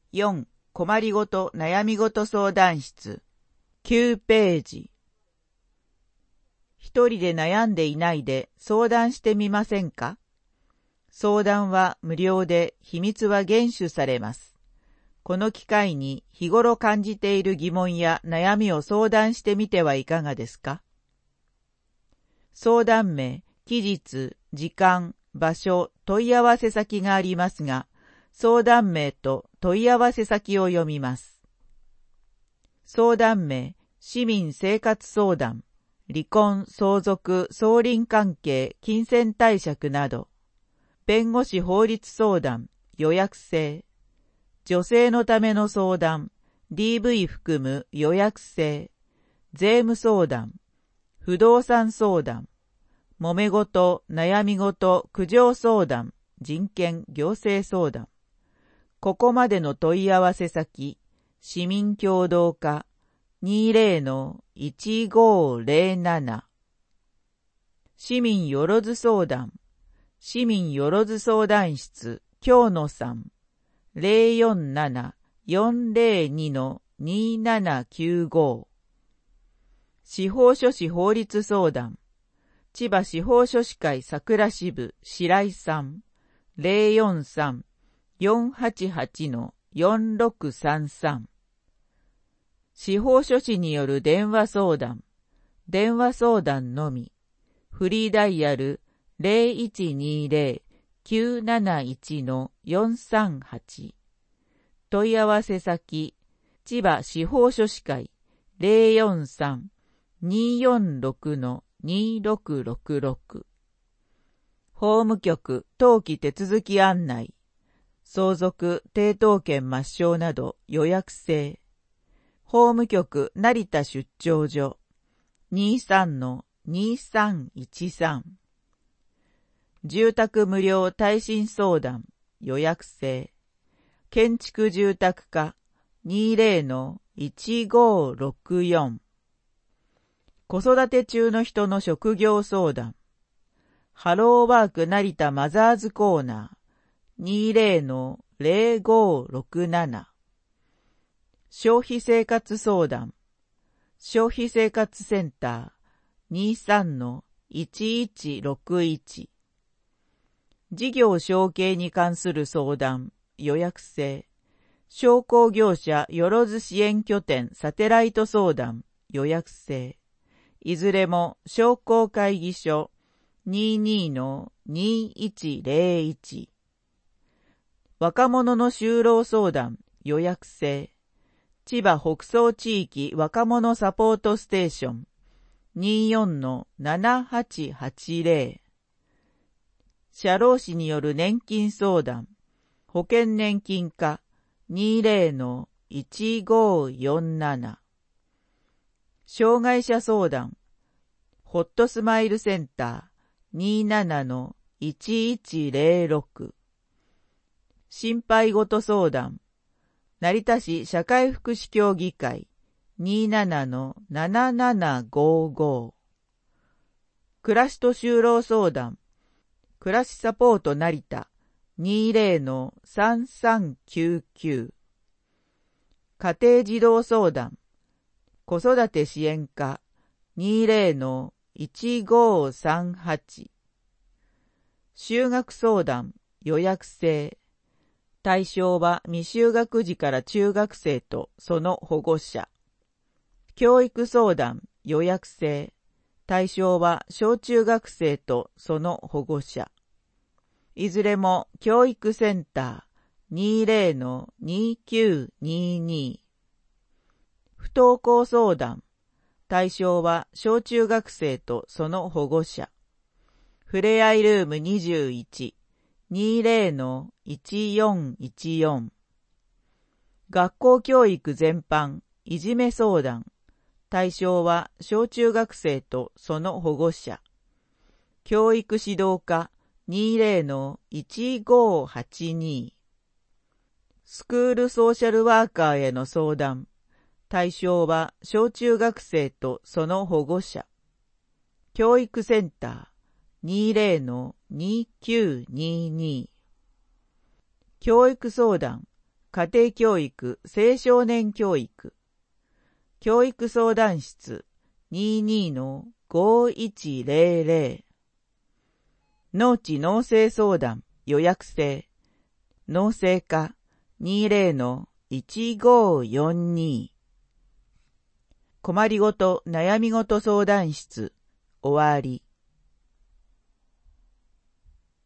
4. 困りごと悩みごと相談室9ページ。一人で悩んでいないで相談してみませんか？相談は無料で秘密は厳守されます。この機会に日頃感じている疑問や悩みを相談してみてはいかがですか？相談名、期日、時間、場所、問い合わせ先がありますが、相談名と問い合わせ先を読みます。相談名、市民生活相談、離婚、相続、相隣関係、金銭貸借など、弁護士法律相談、予約制、女性のための相談、DV 含む予約制、税務相談、不動産相談、揉め事、悩み事、苦情相談、人権、行政相談。ここまでの問い合わせ先、市民協働課 20-1507 市民よろず相談、市民よろず相談室、京野さん 047-402-2795 司法書士法律相談、千葉司法書士会桜支部白井さん 043-488-4633 司法書士による電話相談のみフリーダイヤル 0120-971-438 問い合わせ先千葉司法書士会 043-246-2666 法務局登記手続き案内相続抵当権抹消など予約制法務局成田出張所 23-2313 住宅無料耐震相談予約制建築住宅課 20-1564 子育て中の人の職業相談ハローワーク成田マザーズコーナー 20-0567 消費生活相談消費生活センター 23-1161 事業承継に関する相談予約制商工業者よろず支援拠点サテライト相談予約制いずれも商工会議所 22-2101 若者の就労相談予約制千葉北総地域若者サポートステーション 24-7880 社労士による年金相談保険年金課 20-1547 障害者相談ホットスマイルセンター 27-1106 心配ごと相談成田市社会福祉協議会 27-7755 暮らしと就労相談暮らしサポート成田 20-3399 家庭児童相談子育て支援課 20-1538 就学相談予約制対象は未就学児から中学生とその保護者教育相談予約制対象は小中学生とその保護者いずれも教育センター 20-2922 不登校相談対象は小中学生とその保護者ふれあいルーム21 20-1414 学校教育全般いじめ相談対象は小中学生とその保護者教育指導課 20-1582 スクールソーシャルワーカーへの相談対象は小中学生とその保護者教育センター 20-2922 教育相談家庭教育、青少年教育。教育相談室 22-5100。農地農政相談予約制。農政課 20-1542。困りごと悩みごと相談室終わり。